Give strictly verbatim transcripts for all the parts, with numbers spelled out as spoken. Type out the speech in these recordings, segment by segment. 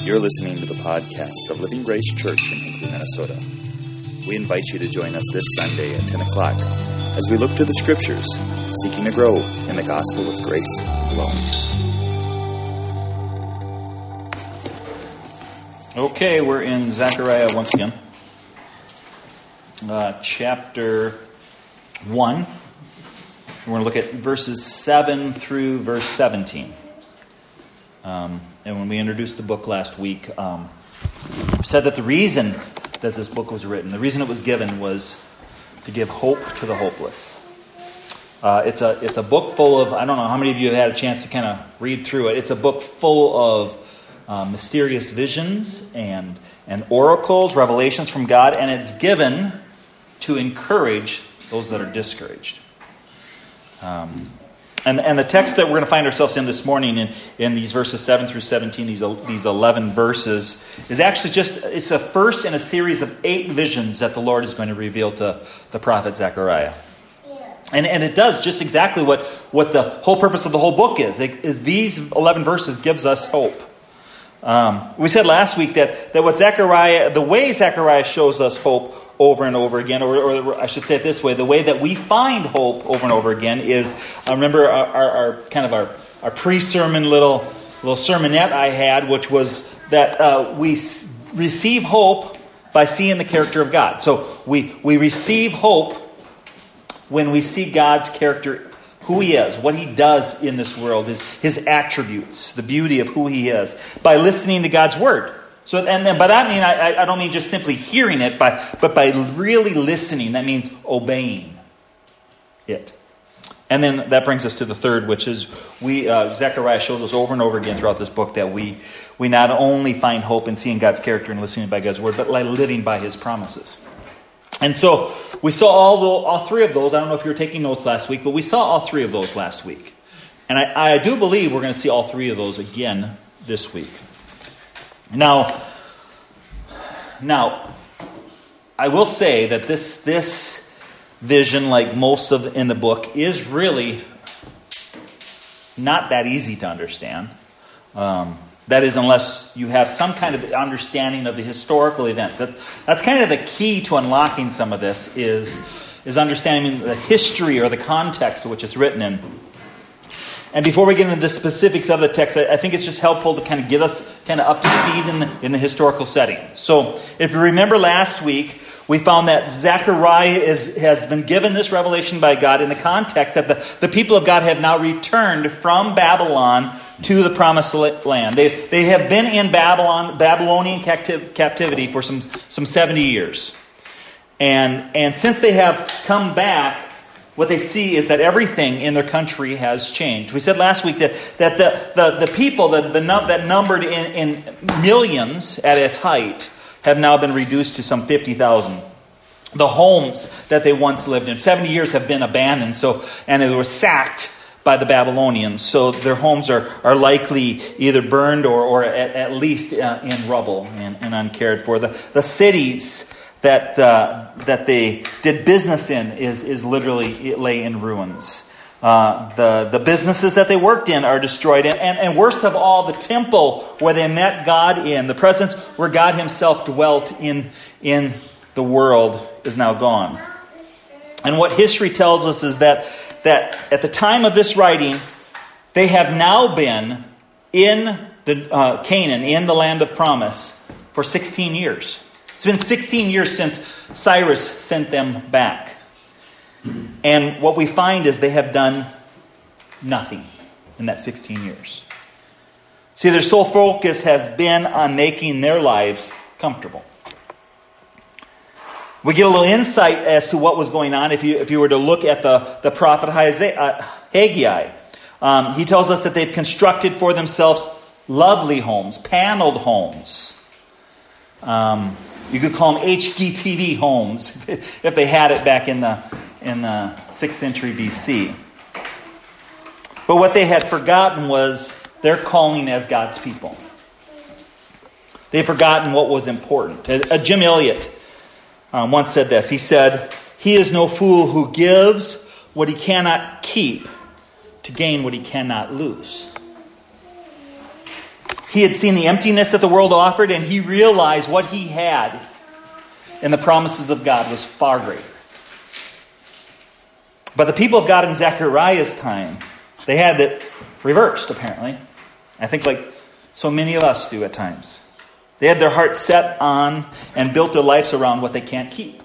You're listening to the podcast of Living Grace Church in Hinckley, Minnesota. We invite you to join us this Sunday at ten o'clock as we look to the Scriptures, seeking to grow in the gospel of grace alone. Okay, we're in Zechariah once again. Uh, chapter one. We're going to look at verses seven through verse seventeen. Um, and when we introduced the book last week, um, we said that the reason that this book was written, the reason it was given, was to give hope to the hopeless. Uh, it's a it's a book full of, I don't know how many of you have had a chance to kind of read through it. It's a book full of uh, mysterious visions and and oracles, revelations from God, and it's given to encourage those that are discouraged. Um, and and the text that we're going to find ourselves in this morning, in, in these verses seven through seventeen, these these eleven verses, is actually just, it's a first in a series of eight visions that the Lord is going to reveal to the prophet Zechariah. And and it does just exactly what, what the whole purpose of the whole book is. It, it, these eleven verses gives us hope. Um, we said last week that, that what Zechariah, the way Zechariah shows us hope over and over again, or, or I should say it this way, the way that we find hope over and over again is, uh, remember our, our, our kind of our, our pre-sermon little little sermonette I had, which was that uh, we s- receive hope by seeing the character of God. So we, we receive hope when we see God's character, who He is, what He does in this world, His, his attributes, the beauty of who He is, by listening to God's Word. So, and then by that I mean, I, I don't mean just simply hearing it, by, but by really listening. That means obeying it. And then that brings us to the third, which is we uh, Zechariah shows us over and over again throughout this book that we we not only find hope in seeing God's character and listening by God's Word, but by living by His promises. And so we saw all the, all three of those. I don't know if you were taking notes last week, but we saw all three of those last week. And I, I do believe we're going to see all three of those again this week. Now, now, I will say that this this vision, like most of the, in the book, is really not that easy to understand. Um, that is, unless you have some kind of understanding of the historical events. That's that's kind of the key to unlocking some of this is is understanding the history or the context of which it's written in. And before we get into the specifics of the text, I think it's just helpful to kind of get us kind of up to speed in the, in the historical setting. So if you remember last week, we found that Zechariah is, has been given this revelation by God in the context that the, the people of God have now returned from Babylon to the promised land. They, they have been in Babylon, Babylonian captiv- captivity for some, some seventy years. And, and since they have come back, what they see is that everything in their country has changed. We said last week that, that the, the, the people the, the num- that numbered in, in millions at its height have now been reduced to some fifty thousand. The homes that they once lived in, seventy years have been abandoned, so and they were sacked by the Babylonians. So their homes are, are likely either burned or, or at, at least uh, in rubble and, and uncared for. The, the cities that uh, that they did business in is is literally it lay in ruins. Uh, the the businesses that they worked in are destroyed, and, and and worst of all, the temple where they met God in, the presence where God Himself dwelt in in the world, is now gone. And what history tells us is that that at the time of this writing, they have now been in the uh, Canaan, in the land of promise, for sixteen years. It's been sixteen years since Cyrus sent them back. And what we find is they have done nothing in that sixteen years. See, their sole focus has been on making their lives comfortable. We get a little insight as to what was going on if you if you were to look at the, the prophet Haggai. Um, he tells us that they've constructed for themselves lovely homes, paneled homes. Um... You could call them H G T V homes if they had it back in the in the sixth century B C. But what they had forgotten was their calling as God's people. They'd forgotten what was important. Uh, Jim Elliot um, once said this. He said, "He is no fool who gives what he cannot keep to gain what he cannot lose." He had seen the emptiness that the world offered, and he realized what he had in the promises of God was far greater. But the people of God in Zechariah's time, they had it reversed, apparently. I think like so many of us do at times. They had their hearts set on and built their lives around what they can't keep.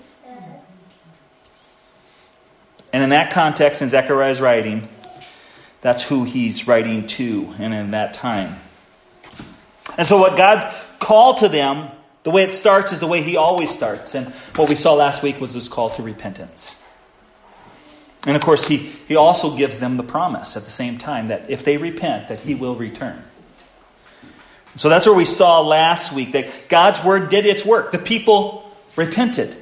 And in that context, in Zechariah's writing, that's who he's writing to, and in that time. And so what God called to them, the way it starts is the way he always starts. And what we saw last week was this call to repentance. And of course, he, he also gives them the promise at the same time that if they repent, that he will return. So that's where we saw last week that God's word did its work. The people repented.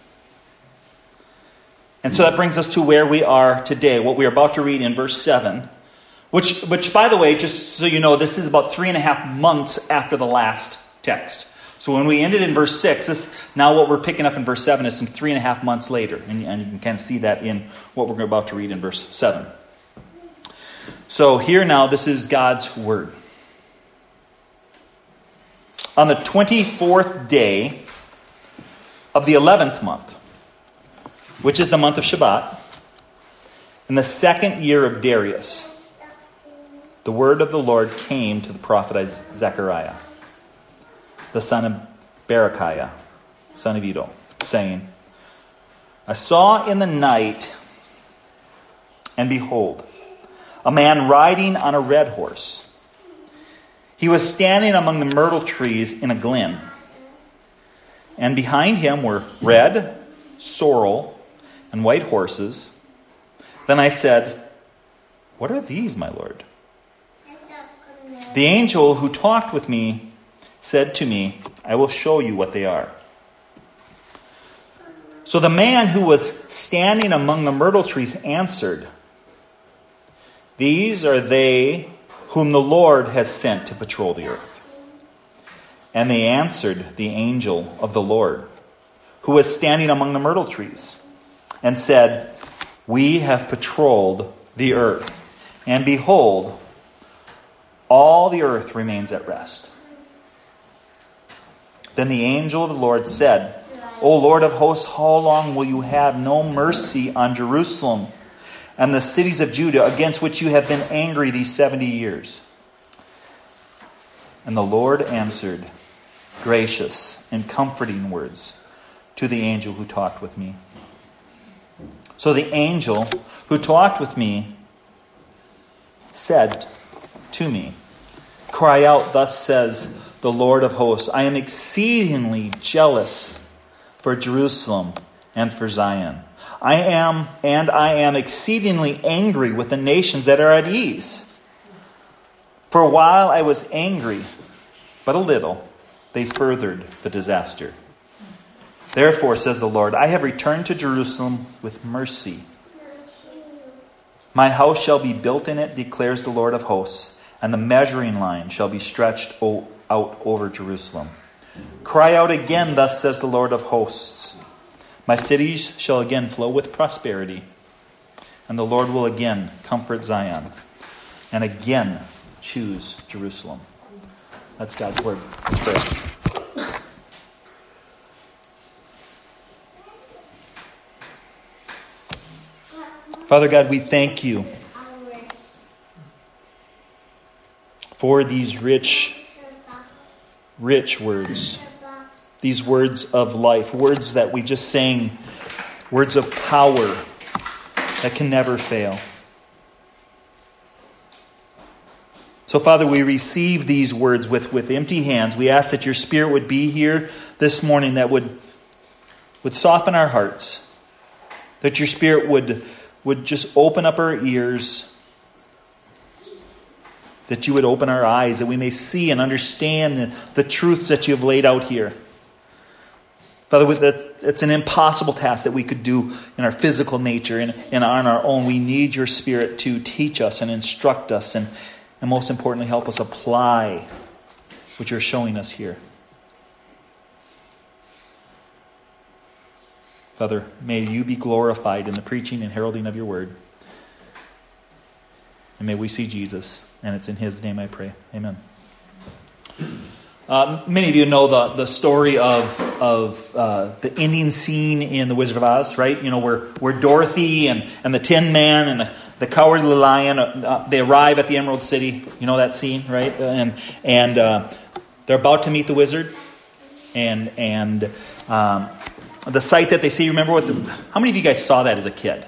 And so that brings us to where we are today, what we are about to read in verse seven. Which, which, by the way, just so you know, this is about three and a half months after the last text. So when we ended in verse six, this now what we're picking up in verse seven is some three and a half months later. And, and you can kind of see that in what we're about to read in verse seven. So here now, this is God's word. On the twenty-fourth day of the eleventh month, which is the month of Shabbat, in the second year of Darius, the word of the Lord came to the prophet Zechariah, the son of Berechiah, son of Iddo, saying, I saw in the night, and behold, a man riding on a red horse. He was standing among the myrtle trees in a glen, and behind him were red, sorrel, and white horses. Then I said, what are these, my Lord? The angel who talked with me said to me, I will show you what they are. So the man who was standing among the myrtle trees answered, these are they whom the Lord has sent to patrol the earth. And they answered the angel of the Lord, who was standing among the myrtle trees, and said, we have patrolled the earth, and behold, all the earth remains at rest. Then the angel of the Lord said, O Lord of hosts, how long will you have no mercy on Jerusalem and the cities of Judah, against which you have been angry these seventy years? And the Lord answered gracious and comforting words to the angel who talked with me. So the angel who talked with me said to me, cry out, thus says the Lord of hosts, I am exceedingly jealous for Jerusalem and for Zion. I am, and I am exceedingly angry with the nations that are at ease. For a while I was angry, but a little they furthered the disaster. Therefore, says the Lord, I have returned to Jerusalem with mercy. My house shall be built in it, declares the Lord of hosts, and the measuring line shall be stretched out over Jerusalem. Cry out again, thus says the Lord of hosts. My cities shall again flow with prosperity, and the Lord will again comfort Zion, and again choose Jerusalem. That's God's word. Let's pray. Father God, we thank you for these rich, rich words. These words of life. Words that we just sang. Words of power that can never fail. So, Father, we receive these words with, with empty hands. We ask that your Spirit would be here this morning, that would, would soften our hearts. That your Spirit would, would just open up our ears. That you would open our eyes, that we may see and understand the, the truths that you have laid out here. Father, it's an impossible task that we could do in our physical nature and, and on our own. We need your Spirit to teach us and instruct us and, and most importantly, help us apply what you're showing us here. Father, may you be glorified in the preaching and heralding of your word. And may we see Jesus. And it's in his name I pray. Amen. Uh, many of you know the, the story of of uh, the ending scene in The Wizard of Oz, right? You know, where, where Dorothy and, and the Tin Man and the, the Cowardly Lion, uh, they arrive at the Emerald City. You know that scene, right? And and uh, they're about to meet the wizard. And and um, the sight that they see, remember what the, how many of you guys saw that as a kid?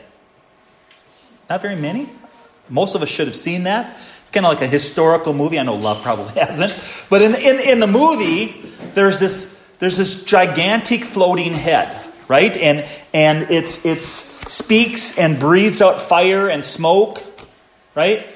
Not very many. Most of us should have seen that. It's kind of like a historical movie. I know Love probably hasn't. But in, in, in the movie, there's this there's this gigantic floating head, right? And and it's it's speaks and breathes out fire and smoke, right?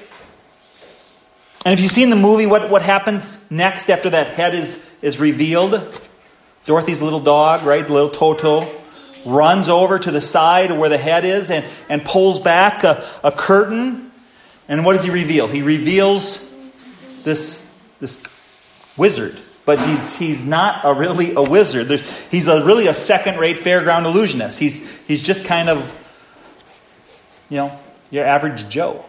And if you've seen the movie, what, what happens next after that head is, is revealed? Dorothy's little dog, right? The little Toto, runs over to the side where the head is and, and pulls back a, a curtain. And what does he reveal? He reveals this, this wizard. But he's he's not a really a wizard. There's, he's a really a second-rate fairground illusionist. He's he's just kind of, you know, your average Joe.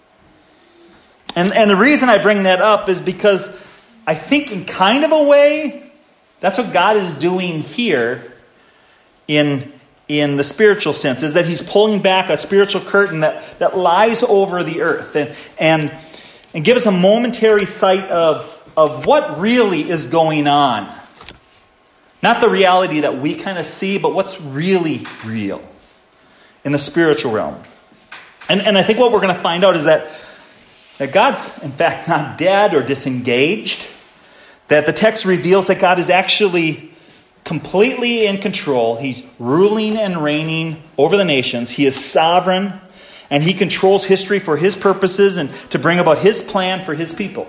And and the reason I bring that up is because I think in kind of a way, that's what God is doing here in, in the spiritual sense, is that he's pulling back a spiritual curtain that, that lies over the earth and and and give us a momentary sight of, of what really is going on. Not the reality that we kind of see, but what's really real in the spiritual realm. And, and I think what we're going to find out is that, that God's, in fact, not dead or disengaged. That the text reveals that God is actually completely in control. He's ruling and reigning over the nations. He is sovereign, and he controls history for his purposes and to bring about his plan for his people.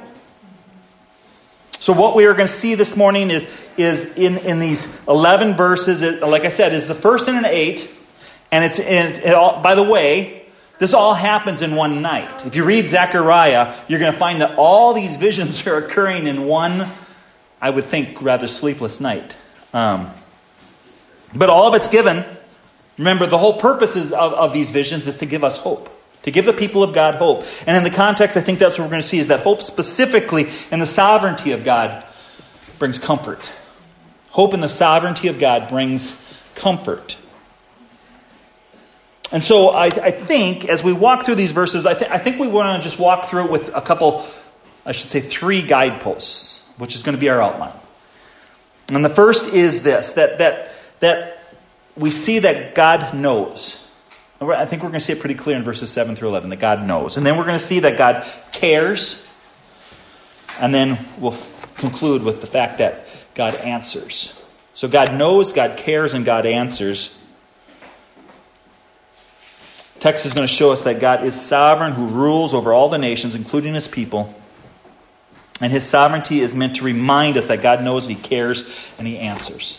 So what we are going to see this morning is, is in, in these eleven verses, it, like I said, is the first in an eight. And it's in, it all, by the way, this all happens in one night. If you read Zechariah, you're going to find that all these visions are occurring in one, I would think, rather sleepless night. Um, but all of it's given. Remember, the whole purpose is of, of these visions is to give us hope. To give the people of God hope. And in the context, I think that's what we're going to see, is that hope specifically in the sovereignty of God brings comfort. Hope in the sovereignty of God brings comfort. And so I, I think, as we walk through these verses, I, th- I think we want to just walk through it with a couple, I should say three guideposts, which is going to be our outline. And the first is this, that that that we see that God knows. I think we're going to see it pretty clear in verses seven through eleven, that God knows. And then we're going to see that God cares. And then we'll conclude with the fact that God answers. So God knows, God cares, and God answers. The text is going to show us that God is sovereign, who rules over all the nations, including his people. And his sovereignty is meant to remind us that God knows, and he cares, and he answers.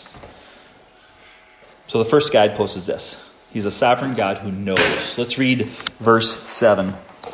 So the first guidepost is this. He's a sovereign God who knows. Let's read verse seven.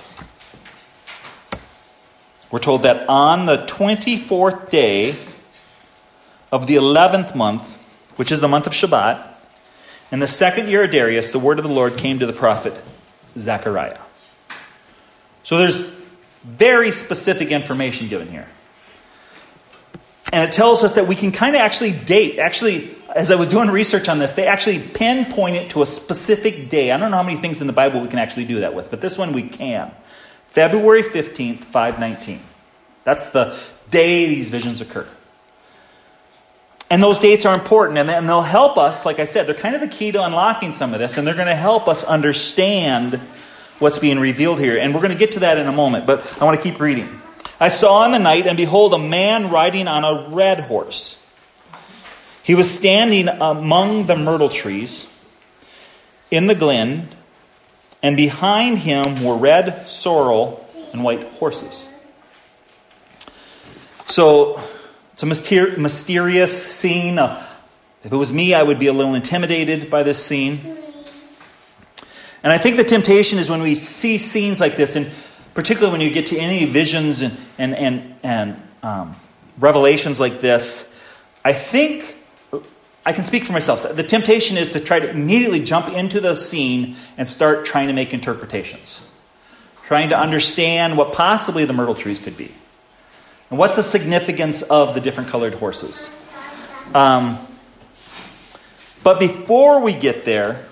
We're told that on the twenty-fourth day of the eleventh month, which is the month of Shabbat, in the second year of Darius, the word of the Lord came to the prophet Zechariah. So there's very specific information given here. And it tells us that we can kind of actually date. Actually, as I was doing research on this, they actually pinpoint it to a specific day. I don't know how many things in the Bible we can actually do that with, but this one we can. February fifteenth, five nineteen. That's the day these visions occur. And those dates are important, and they'll help us, like I said, they're kind of the key to unlocking some of this, and they're going to help us understand what's being revealed here. And we're going to get to that in a moment, but I want to keep reading. I saw in the night, and behold, a man riding on a red horse. He was standing among the myrtle trees in the glen, and behind him were red sorrel and white horses. So it's a myster- mysterious scene. Uh, if it was me, I would be a little intimidated by this scene. And I think the temptation is when we see scenes like this, and particularly when you get to any visions and and and, and um, revelations like this, I think I can speak for myself. The temptation is to try to immediately jump into the scene and start trying to make interpretations. Trying to understand what possibly the myrtle trees could be. And what's the significance of the different colored horses? Um, but before we get there,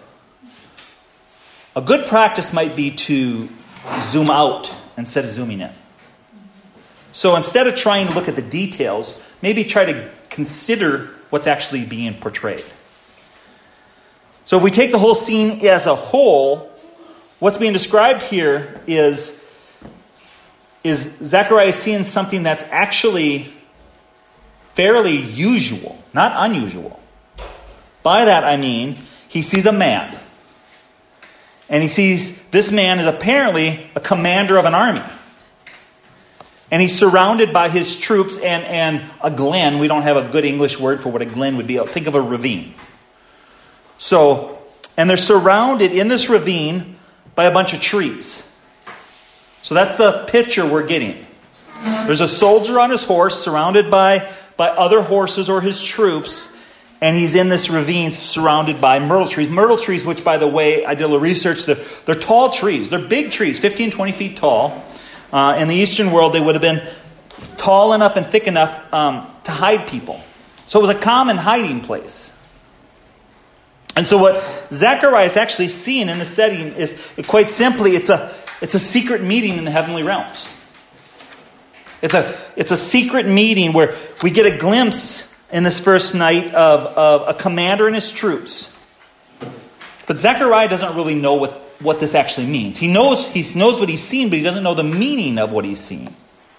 a good practice might be to zoom out instead of zooming in. So instead of trying to look at the details, maybe try to consider what's actually being portrayed. So if we take the whole scene as a whole, what's being described here is is Zechariah seeing something that's actually fairly usual, not unusual. By that I mean, he sees a man. And he sees this man is apparently a commander of an army. And he's surrounded by his troops and, and a glen. We don't have a good English word for what a glen would be. Think of a ravine. So, and they're surrounded in this ravine by a bunch of trees. So that's the picture we're getting. There's a soldier on his horse surrounded by, by other horses or his troops. And he's in this ravine surrounded by myrtle trees. Myrtle trees, which, by the way, I did a little research. They're, they're tall trees. They're big trees, fifteen, twenty feet tall. Uh, in the Eastern world, they would have been tall enough and thick enough um, to hide people. So it was a common hiding place. And so what Zechariah is actually seeing in the setting is, quite simply, it's a it's a secret meeting in the heavenly realms. It's a it's a secret meeting where we get a glimpse in this first night of, of a commander and his troops. But Zechariah doesn't really know what, what this actually means. He knows he knows what he's seen, but he doesn't know the meaning of what he's seen.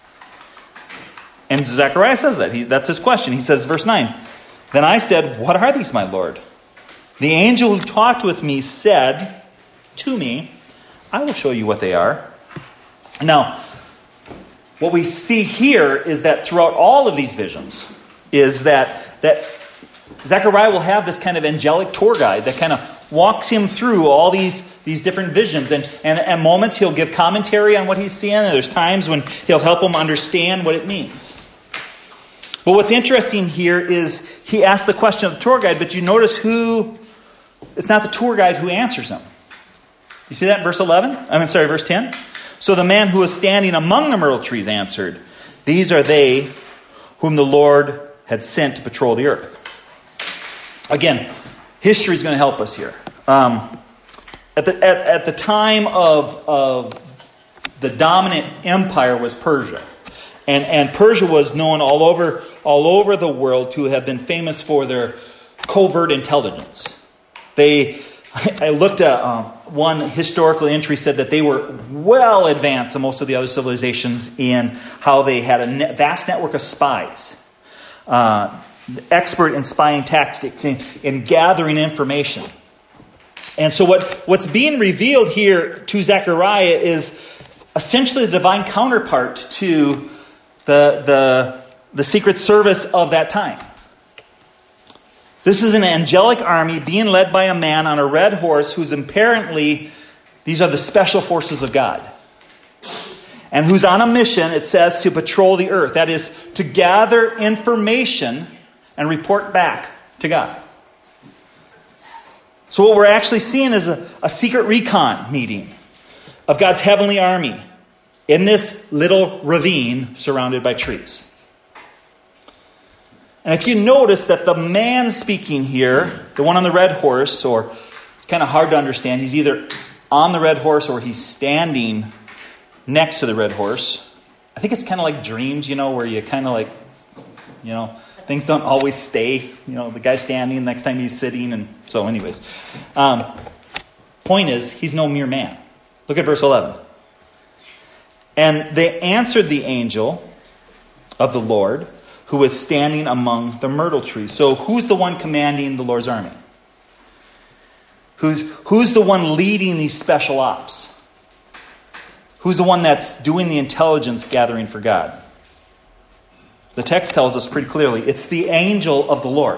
And Zechariah says that. He, that's his question. He says, verse nine, "Then I said, 'What are these, my Lord?' The angel who talked with me said to me, 'I will show you what they are.'" Now, what we see here is that throughout all of these visions is that, that Zechariah will have this kind of angelic tour guide that kind of walks him through all these, these different visions. And, and at moments he'll give commentary on what he's seeing. And there's times when he'll help him understand what it means. But what's interesting here is he asks the question of the tour guide, but you notice who... It's not the tour guide who answers him. You see that in verse eleven? I mean, sorry, verse ten. "So the man who was standing among the myrtle trees answered, 'These are they whom the Lord had sent to patrol the earth.'" Again, history is going to help us here. Um, at the at, at the time of, of the dominant empire was Persia. And, and Persia was known all over, all over the world to have been famous for their covert intelligence. They, I looked at um, one historical entry said that they were well advanced than most of the other civilizations in how they had a net, vast network of spies, uh, expert in spying tactics, in, in gathering information. And so what, what's being revealed here to Zechariah is essentially the divine counterpart to the, the, the secret service of that time. This is an angelic army being led by a man on a red horse who's apparently, these are the special forces of God. And who's on a mission, it says, to patrol the earth. That is, to gather information and report back to God. So what we're actually seeing is a, a secret recon meeting of God's heavenly army in this little ravine surrounded by trees. And if you notice that the man speaking here, the one on the red horse, or it's kind of hard to understand, he's either on the red horse or he's standing next to the red horse. I think it's kind of like dreams, you know, where you kind of like, you know, things don't always stay. You know, the guy's standing, next time he's sitting. And so anyways. Um, point is, he's no mere man. Look at verse eleven. "And they answered the angel of the Lord, who was standing among the myrtle trees." So who's the one commanding the Lord's army? Who's, who's the one leading these special ops? Who's the one that's doing the intelligence gathering for God? The text tells us pretty clearly, it's the angel of the Lord.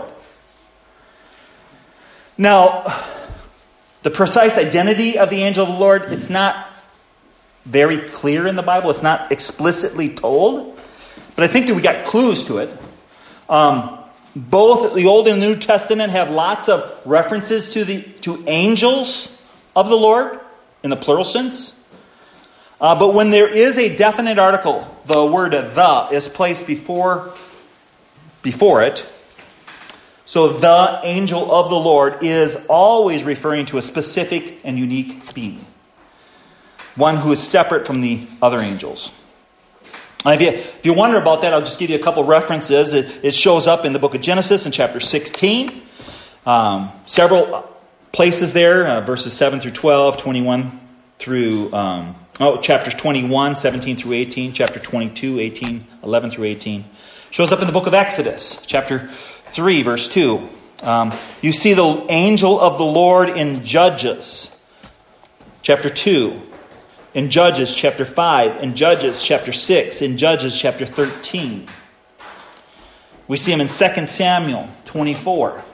Now, the precise identity of the angel of the Lord, it's not very clear in the Bible. It's not explicitly told. But I think that we got clues to it. Um, both the Old and New Testament have lots of references to the to angels of the Lord in the plural sense. Uh, but when there is a definite article, the word the is placed before, before it. So the angel of the Lord is always referring to a specific and unique being. One who is separate from the other angels. If you, if you wonder about that, I'll just give you a couple references. It, it shows up in the book of Genesis in chapter sixteen. Um, several places there, uh, verses seven through twelve, twenty-one through, um, oh, chapters twenty-one, seventeen through eighteen, chapter twenty-two, eighteen, eleven through eighteen. Shows up in the book of Exodus, chapter three, verse two. Um, you see the angel of the Lord in Judges, chapter two. In Judges chapter five, in Judges chapter six, in Judges chapter thirteen. We see him in Second Samuel twenty-four.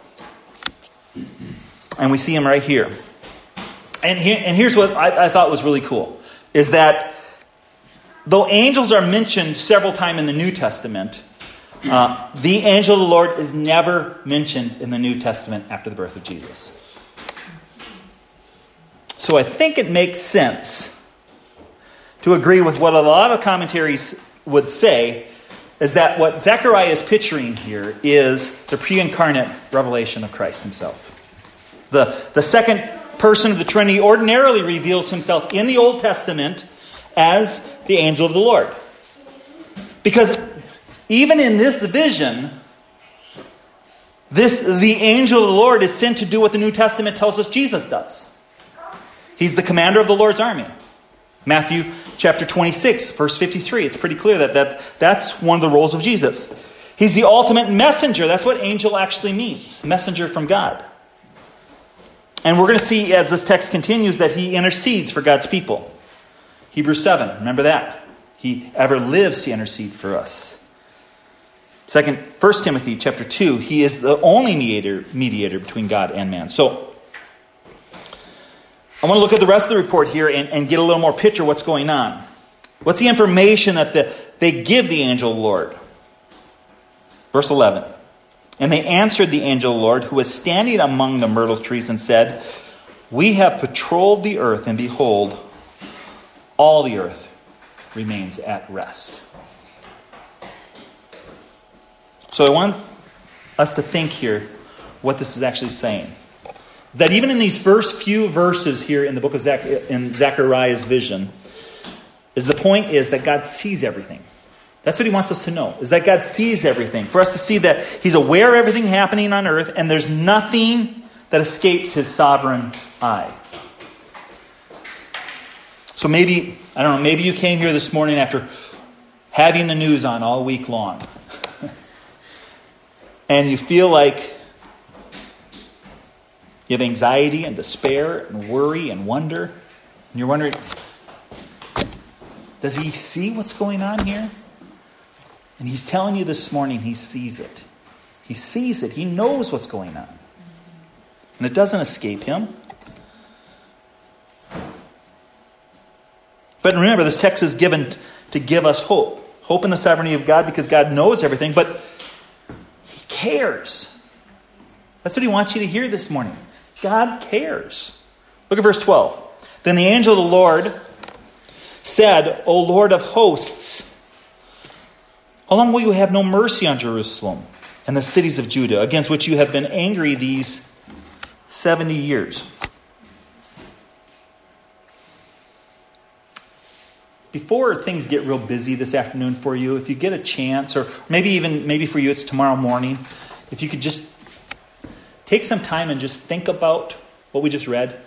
And we see him right here. And, here, and here's what I, I thought was really cool. Is that though angels are mentioned several times in the New Testament, uh, the angel of the Lord is never mentioned in the New Testament after the birth of Jesus. So I think it makes sense to agree with what a lot of commentaries would say, is that what Zechariah is picturing here is the pre-incarnate revelation of Christ himself. The, the second person of the Trinity ordinarily reveals himself in the Old Testament as the angel of the Lord. Because even in this vision, this the angel of the Lord is sent to do what the New Testament tells us Jesus does. He's the commander of the Lord's army. Matthew chapter twenty-six, verse fifty-three. It's pretty clear that, that that's one of the roles of Jesus. He's the ultimate messenger. That's what angel actually means. Messenger from God. And we're going to see as this text continues that he intercedes for God's people. Hebrews seven, remember that. He ever lives to intercede for us. Second, First Timothy chapter two, he is the only mediator, mediator between God and man. So, I want to look at the rest of the report here and, and get a little more picture of what's going on. What's the information that the, they give the angel of the Lord? Verse eleven. And they answered the angel of the Lord, who was standing among the myrtle trees, and said, we have patrolled the earth, and behold, all the earth remains at rest. So I want us to think here what this is actually saying. That even in these first few verses here in the book of Zach, in Zechariah's vision, is the point is that God sees everything. That's what he wants us to know, is that God sees everything. For us to see that he's aware of everything happening on earth, and there's nothing that escapes his sovereign eye. So maybe, I don't know, maybe you came here this morning after having the news on all week long. And you feel like you have anxiety and despair and worry and wonder. And you're wondering, does he see what's going on here? And he's telling you this morning he sees it. He sees it. He knows what's going on. And it doesn't escape him. But remember, this text is given to give us hope. Hope in the sovereignty of God because God knows everything, but he cares. That's what he wants you to hear this morning. God cares. Look at verse twelve. Then the angel of the Lord said, O Lord of hosts, how long will you have no mercy on Jerusalem and the cities of Judah, against which you have been angry these seventy years? Before things get real busy this afternoon for you, if you get a chance, or maybe even maybe for you it's tomorrow morning, if you could just take some time and just think about what we just read.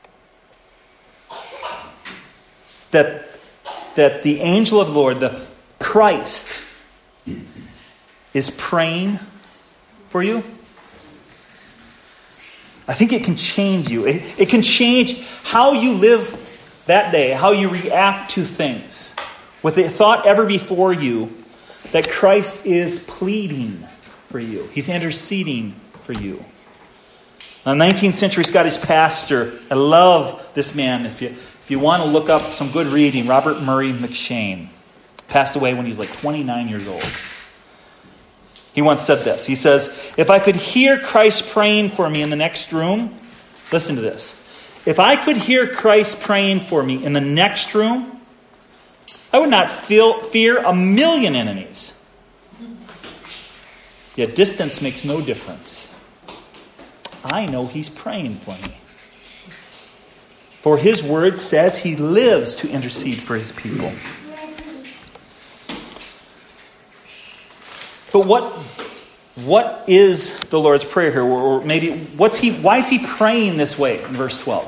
That, that the angel of the Lord, the Christ, is praying for you. I think it can change you. It, it can change how you live that day, how you react to things. With the thought ever before you that Christ is pleading for you. He's interceding for you. A nineteenth century Scottish pastor, I love this man. If you, if you want to look up some good reading, Robert Murray McCheyne passed away when he was like twenty-nine years old. He once said this. He says, if I could hear Christ praying for me in the next room, listen to this. If I could hear Christ praying for me in the next room, I would not feel, fear a million enemies. Yet distance makes no difference. I know he's praying for me. For his word says he lives to intercede for his people. But what, what is the Lord's Prayer here? Or maybe what's he? Why is he praying this way in verse twelve?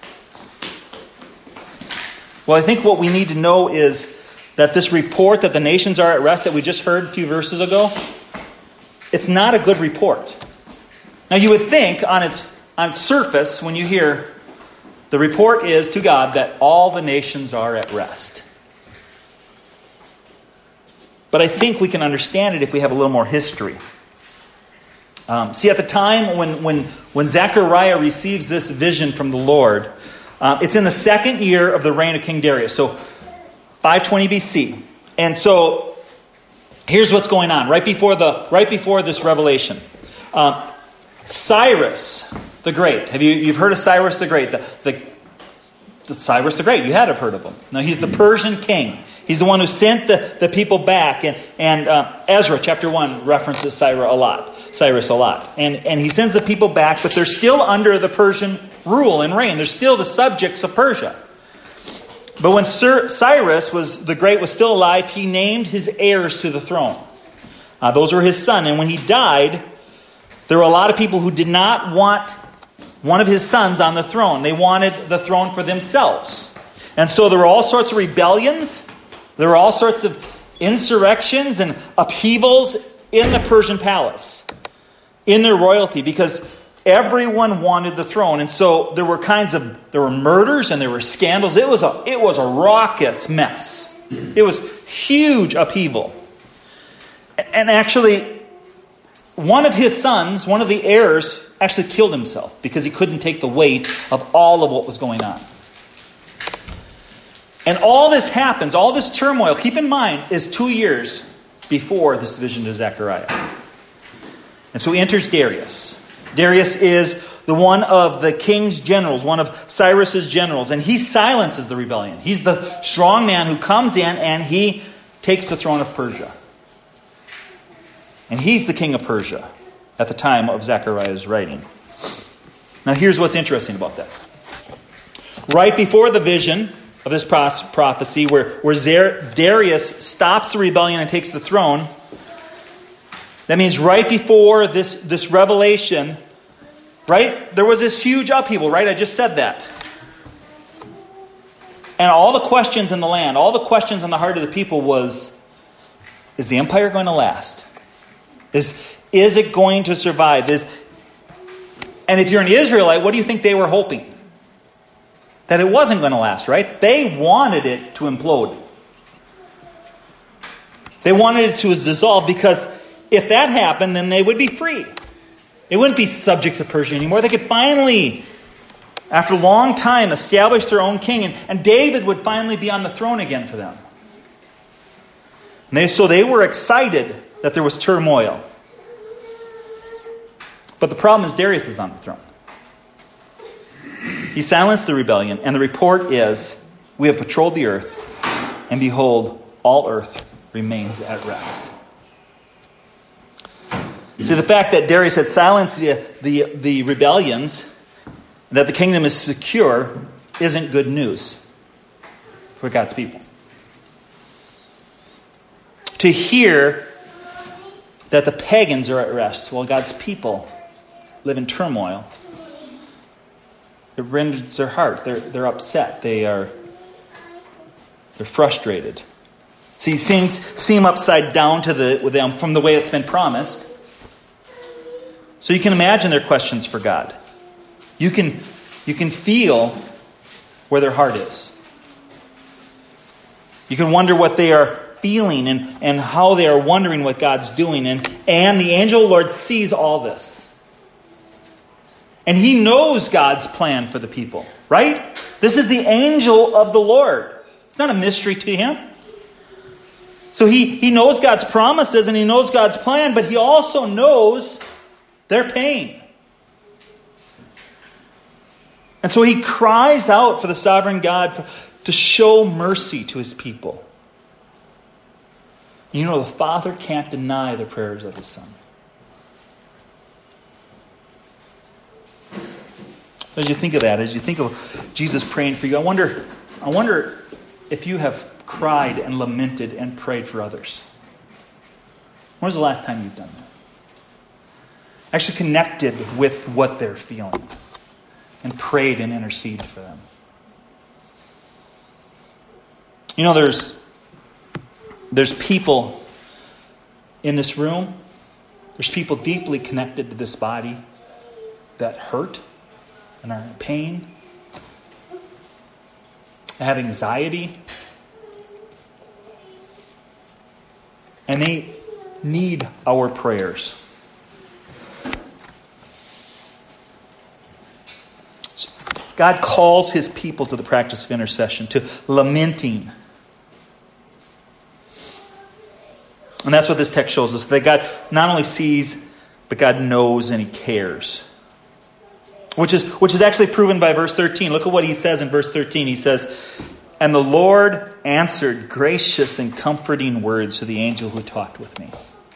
Well, I think what we need to know is that this report that the nations are at rest that we just heard a few verses ago, it's not a good report. Now you would think on its on its surface, when you hear the report is to God that all the nations are at rest. But I think we can understand it if we have a little more history. Um, see, at the time when, when, when Zechariah receives this vision from the Lord, um, it's in the second year of the reign of King Darius, so five twenty B C. And so here's what's going on right before the right before this revelation. Um, Cyrus the Great. Have you you've heard of Cyrus the Great? The, the, the Cyrus the Great. You had to have heard of him. Now he's the Persian king. He's the one who sent the, the people back. And, and uh, Ezra chapter one references Cyrus a lot. Cyrus a lot. And, and he sends the people back, but they're still under the Persian rule and reign. They're still the subjects of Persia. But when Sir Cyrus was the Great was still alive, he named his heirs to the throne. Uh, those were his son. And when he died, there were a lot of people who did not want one of his sons on the throne. They wanted the throne for themselves. And so there were all sorts of rebellions. There were all sorts of insurrections and upheavals in the Persian palace, in their royalty, because everyone wanted the throne. And so there were kinds of, there were murders and there were scandals. It was a, it was a raucous mess. It was huge upheaval. And actually, one of his sons, one of the heirs, actually killed himself because he couldn't take the weight of all of what was going on. And all this happens, all this turmoil, keep in mind, is two years before this vision to Zechariah. And so enters Darius. Darius is the one of the king's generals, one of Cyrus's generals, and he silences the rebellion. He's the strong man who comes in and he takes the throne of Persia. And he's the king of Persia at the time of Zechariah's writing. Now here's what's interesting about that. Right before the vision of this prophecy where, where Darius stops the rebellion and takes the throne, that means right before this, this revelation, right, there was this huge upheaval, right? I just said that. And all the questions in the land, all the questions in the heart of the people was, is the empire going to last? Is, is it going to survive? Is, and if you're an Israelite, what do you think they were hoping? That it wasn't going to last, right? They wanted it to implode. They wanted it to dissolve because if that happened, then they would be free. They wouldn't be subjects of Persia anymore. They could finally, after a long time, establish their own king. And, and David would finally be on the throne again for them. And they, so they were excited that there was turmoil. But the problem is Darius is on the throne. He silenced the rebellion, and the report is, we have patrolled the earth, and behold, all earth remains at rest. See, the fact that Darius had silenced the, the, the rebellions, that the kingdom is secure, isn't good news for God's people. To hear that the pagans are at rest while God's people live in turmoil, it renders their heart. They're, they're upset. They are they're frustrated. See, things seem upside down to the, with them from the way it's been promised. So you can imagine their questions for God. You can, you can feel where their heart is. You can wonder what they are feeling and, and how they are wondering what God's doing. And, and the angel of the Lord sees all this. And he knows God's plan for the people, right? This is the angel of the Lord. It's not a mystery to him. So he, he knows God's promises and he knows God's plan, but he also knows their pain. And so he cries out for the sovereign God to show mercy to his people. You know, the Father can't deny the prayers of his Son. As you think of that, as you think of Jesus praying for you, I wonder, I wonder if you have cried and lamented and prayed for others. When was the last time you've done that? Actually connected with what they're feeling and prayed and interceded for them. You know, there's there's people in this room, there's people deeply connected to this body that hurt and are in pain, have anxiety, and they need our prayers. God calls his people to the practice of intercession, to lamenting. And that's what this text shows us, that God not only sees, but God knows and he cares. Which is, which is actually proven by verse thirteen. Look at what he says in verse thirteen. He says, "And the Lord answered gracious and comforting words to the angel who talked with me."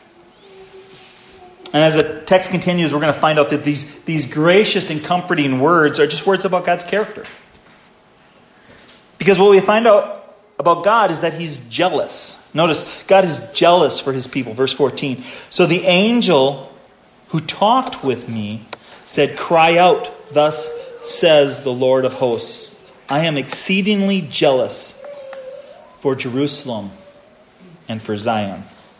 And as the text continues, we're going to find out that these, these gracious and comforting words are just words about God's character. Because what we find out about God is that he's jealous. Notice, God is jealous for his people. Verse fourteen. "So the angel who talked with me said, 'Cry out, thus says the Lord of hosts, I am exceedingly jealous for Jerusalem and for Zion.'"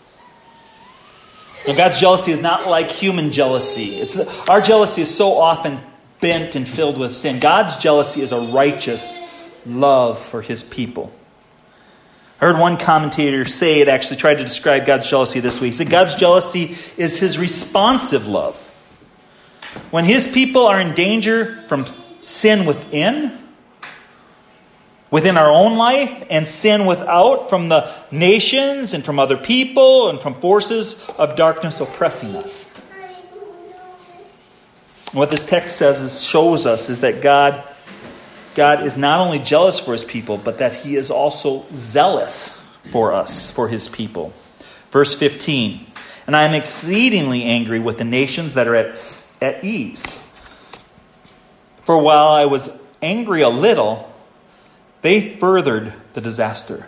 Now, God's jealousy is not like human jealousy. It's, our jealousy is so often bent and filled with sin. God's jealousy is a righteous love for his people. I heard one commentator say, it actually tried to describe God's jealousy this way. He said, God's jealousy is his responsive love. When his people are in danger from sin within, within our own life, and sin without, from the nations and from other people and from forces of darkness oppressing us. What this text says is, shows us is that God, God is not only jealous for his people, but that he is also zealous for us, for his people. Verse fifteen, "And I am exceedingly angry with the nations that are at, at ease. For while I was angry a little, they furthered the disaster."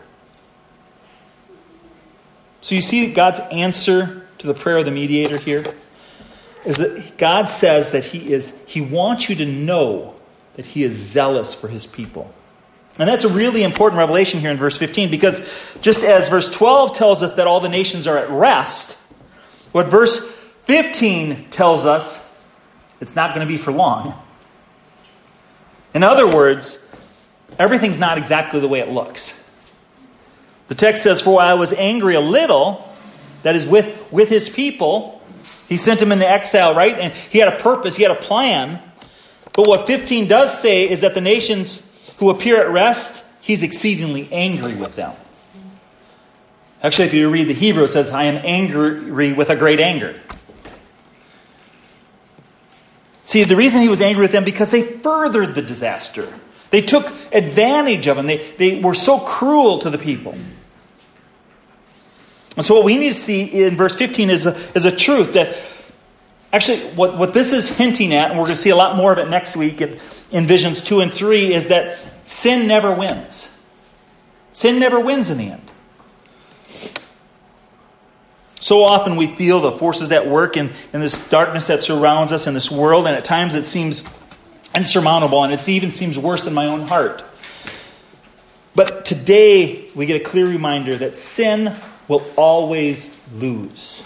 So you see God's answer to the prayer of the mediator here is that God says that he is, he wants you to know that he is zealous for his people. And that's a really important revelation here in verse fifteen, because just as verse twelve tells us that all the nations are at rest, what verse fifteen tells us, it's not going to be for long. In other words, everything's not exactly the way it looks. The text says, "For while I was angry a little," that is with, with his people, he sent them into exile, right? And he had a purpose, he had a plan. But what fifteen does say is that the nations who appear at rest, he's exceedingly angry with them. Actually, if you read the Hebrew, it says, "I am angry with a great anger." See, the reason he was angry with them, because they furthered the disaster. They took advantage of them. They, they were so cruel to the people. And so what we need to see in verse fifteen is a, is a truth that, actually, what, what this is hinting at, and we're going to see a lot more of it next week in, in Visions two and three, is that sin never wins. Sin never wins in the end. So often we feel the forces at work in, in this darkness that surrounds us in this world, and at times it seems insurmountable, and it even seems worse in my own heart. But today we get a clear reminder that sin will always lose.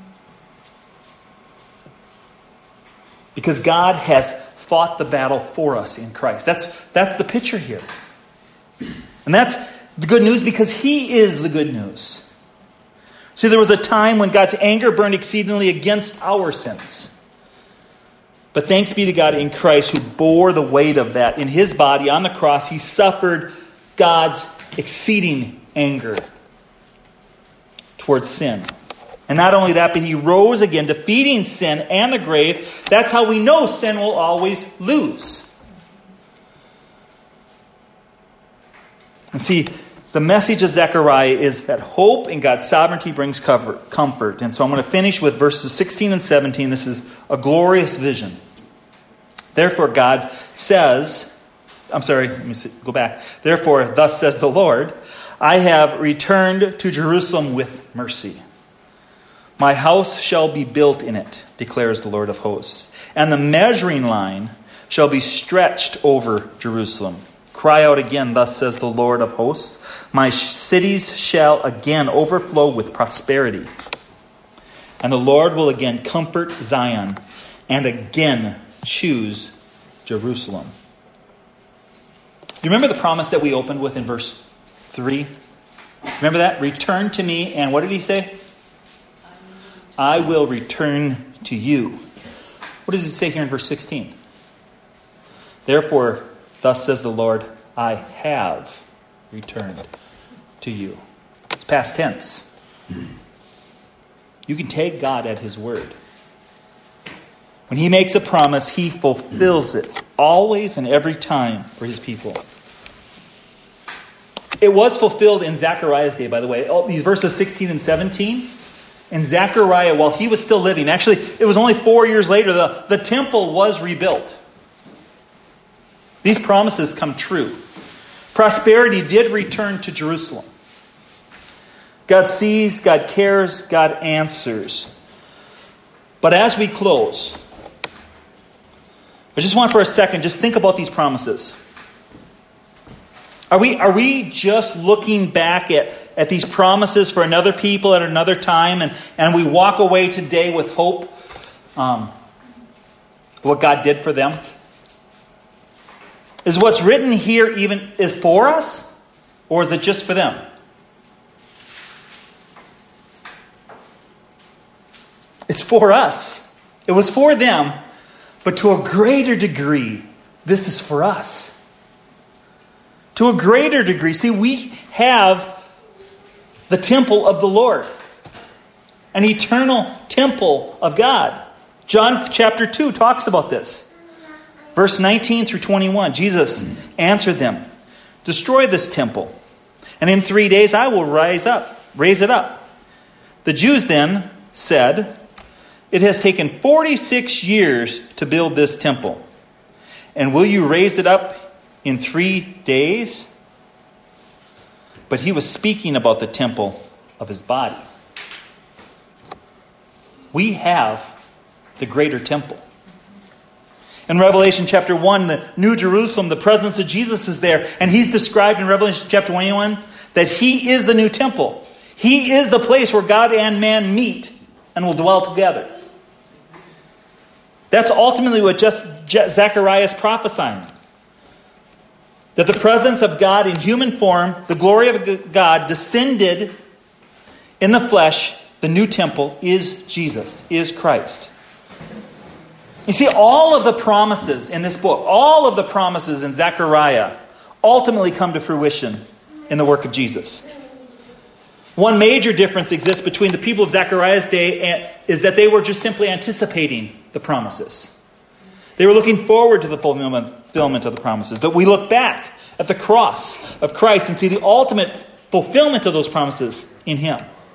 Because God has fought the battle for us in Christ. That's, that's the picture here. And that's the good news, because he is the good news. See, there was a time when God's anger burned exceedingly against our sins. But thanks be to God in Christ, who bore the weight of that. In his body on the cross, he suffered God's exceeding anger towards sin. And not only that, but he rose again, defeating sin and the grave. That's how we know sin will always lose. And see, The message of Zechariah is that hope in God's sovereignty brings comfort. And so I'm going to finish with verses sixteen and seventeen. This is a glorious vision. Therefore, God says, I'm sorry, let me see, go back. Therefore, thus says the Lord, I have returned to Jerusalem with mercy. My house shall be built in it, declares the Lord of hosts. And the measuring line shall be stretched over Jerusalem. Cry out again, thus says the Lord of hosts. My cities shall again overflow with prosperity. And the Lord will again comfort Zion and again choose Jerusalem. Do you remember the promise that we opened with in verse three? Remember that? Return to me, and what did he say? I will return to you. What does he say here in verse sixteen? Therefore, thus says the Lord, I have returned to you. It's past tense. You can take God at his word. When he makes a promise, he fulfills it, always and every time for his people. It was fulfilled in Zechariah's day, by the way. Oh, these verses sixteen and seventeen. In Zechariah, while he was still living, actually, it was only four years later, the, the temple was rebuilt. These promises come true. Prosperity did return to Jerusalem. God sees, God cares, God answers. But as we close, I just want for a second, just think about these promises. Are we, are we just looking back at, at these promises for another people at another time, and, and we walk away today with hope, um, what God did for them? Is what's written here even is for us, or is it just for them? It's for us. It was for them, but to a greater degree, this is for us. To a greater degree. See, we have the temple of the Lord. An eternal temple of God. John chapter two talks about this. Verse nineteen through twenty-one. Jesus answered them, destroy this temple, and in three days I will rise up, raise it up. The Jews then said, it has taken forty-six years to build this temple, and will you raise it up in three days? But he was speaking about the temple of his body. We have the greater temple. In Revelation chapter one, the New Jerusalem, the presence of Jesus is there. And he's described in Revelation chapter twenty-one that he is the new temple. He is the place where God and man meet and will dwell together. That's ultimately what just Zechariah is prophesying. That the presence of God in human form, the glory of God descended in the flesh, the new temple is Jesus, is Christ. You see, all of the promises in this book, all of the promises in Zechariah ultimately come to fruition in the work of Jesus. One major difference exists between the people of Zechariah's day and is that they were just simply anticipating the promises. They were looking forward to the fulfillment of the promises. But we look back at the cross of Christ and see the ultimate fulfillment of those promises in him.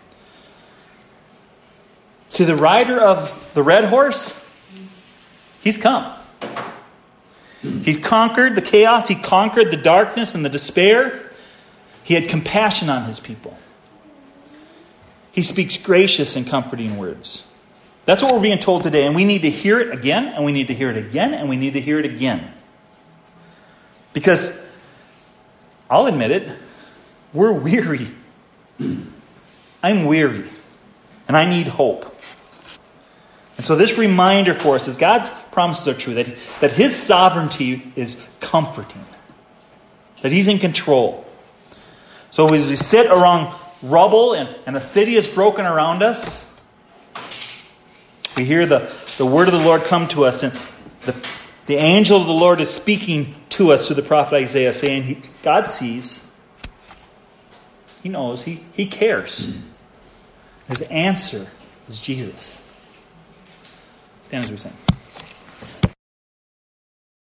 See, the rider of the red horse, he's come. He's conquered the chaos. He conquered the darkness and the despair. He had compassion on his people. He speaks gracious and comforting words. That's what we're being told today. And we need to hear it again, and we need to hear it again, and we need to hear it again. Because, I'll admit it, we're weary. I'm weary. And I need hope. And so this reminder for us is God's promises are true. That, that his sovereignty is comforting. That he's in control. So as we sit around rubble and, and the city is broken around us, we hear the, the word of the Lord come to us, and the, the angel of the Lord is speaking to us through the prophet Isaiah, saying, he, God sees, he knows, he, he cares. His answer is Jesus. Stand as we sing.